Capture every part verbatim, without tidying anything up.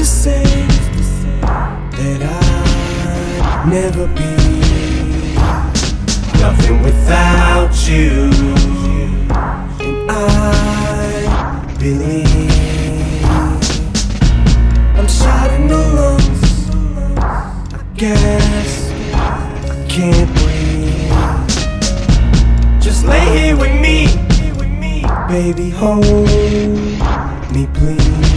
to say that I'd never be nothing without you, and I believe I'm shot in the lungs. I guess I can't breathe. Just lay here with me, baby, hold me please.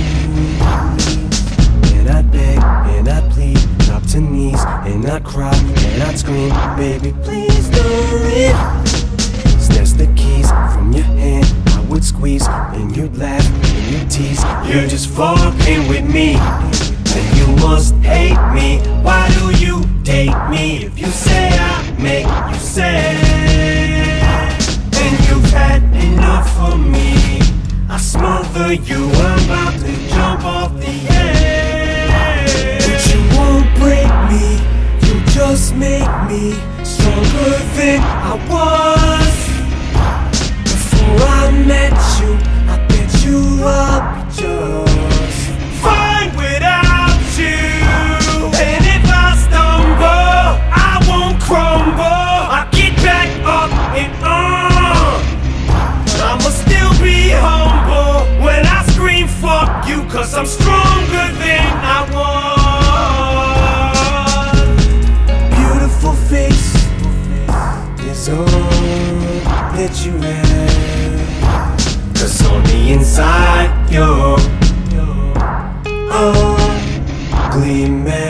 And I'd beg and I'd plead, drop to knees and I'd cry and I'd scream, baby, please don't leave. Snatch the keys from your hand, I would squeeze, and you'd laugh and you'd tease. You're just fucking with me, and you must hate me. Why do you date me if you say I make you sad? And you've had enough of me, I smother you, I'm about to jump off the edge. But you won't break me, you just make me stronger than I was. Before I met you, I bet you I'll be just fine without you. And if I stumble, I won't crumble. I get back up and on. I'ma still be humble when I scream fuck you, cause I'm stronger than I was. Beautiful face is all that you have, cause on the inside you're ugly man.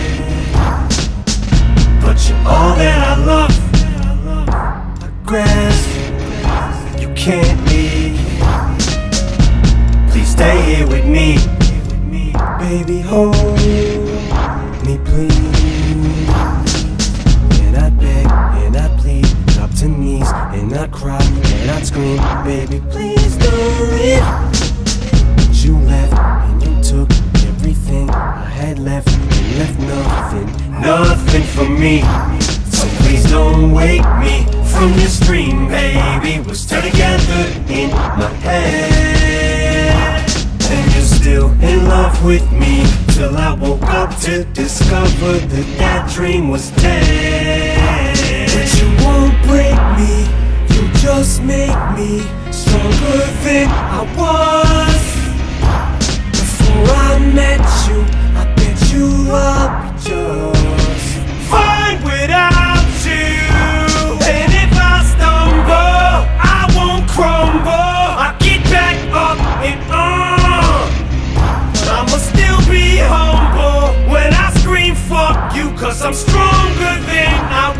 But you're all that I love, I grasp, you can't leave. Please stay here with me, baby, hold me please. And I'd beg and I'd plead, drop to knees and I'd cry and I'd scream, baby, please don't leave. But you left and you took everything I had left, and left nothing, nothing for me. So please don't wake me from this dream, baby. We're still together in my head, and you're still in love with me, till I woke up to discover that that dream was dead. But you won't break me, you just make me stronger than I was. Before I met you, I bet you I'll be just fine without you. And if I stumble, I won't crumble. I get back up and on. I'ma still be humble when I scream fuck you, cause I'm stronger than I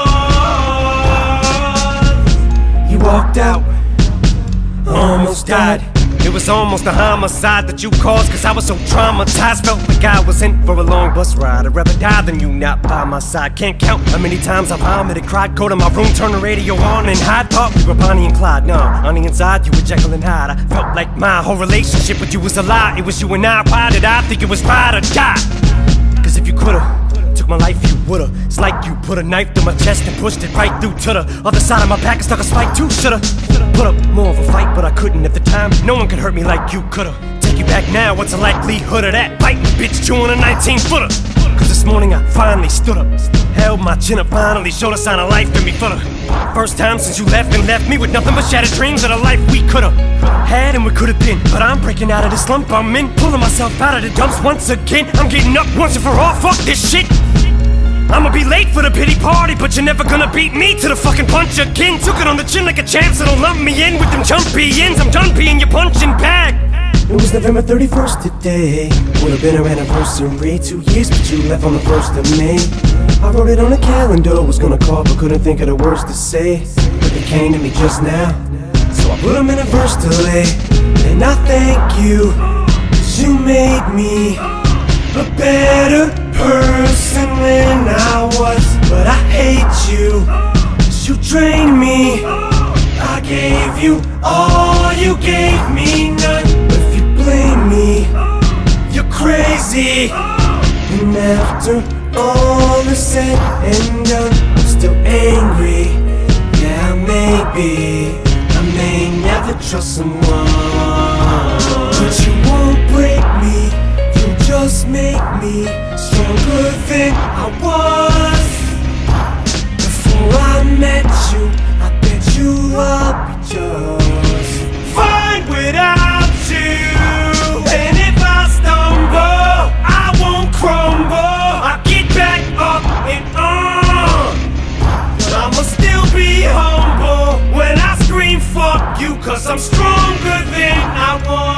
was. You walked out, almost died. It was almost a homicide that you caused, cause I was so traumatized. Felt like I was in for a long bus ride. I'd rather die than you not by my side. Can't count how many times I vomited, cried, go to my room, turn the radio on and hide. Thought we were Bonnie and Clyde, no, on the inside you were Jekyll and Hyde. I felt like my whole relationship with you was a lie. It was you and I, why did I think it was ride or die? Cause if you could've took my life, you would've. It's like you put a knife through my chest and pushed it right through to the other side of my back and stuck a spike too. Should've put up more of a fight, but I couldn't at the time. No one could hurt me like you could've. Take you back now, what's the likelihood of that? Bite me, bitch, chewing a nineteen footer. Cause this morning I finally stood up, held my chin up, finally showed a sign of life in me for the first time since you left, and left me with nothing but shattered dreams of the life we could've had and we could've been. But I'm breaking out of this slump I'm in, pulling myself out of the dumps once again. I'm getting up once and for all, fuck this shit. I'ma be late for the pity party, but you're never gonna beat me to the fucking punch again. Took it on the chin like a champ, so don't lump me in with them jumpy ends. I'm done being your punching bag. It was November thirty-first today, would've been our anniversary. Two years, but you left on the first of May. I wrote it on the calendar, was gonna call, but couldn't think of the words to say. But they came to me just now, so I put them in a verse to lay. And I thank you, cause you made me a better person than I was. But I hate you, cause you drained me. I gave you all, you gave me none. If you blame me, you're crazy. And after all is said and done, I'm still angry. Yeah, maybe I may never trust someone, but you won't break me, you just make me stronger than I was. Before I met you, I bet you I'll be just fine without you. And if I stumble, I won't crumble. I'll get back up and on. But I'ma still be humble when I scream fuck you, cause I'm stronger than I was.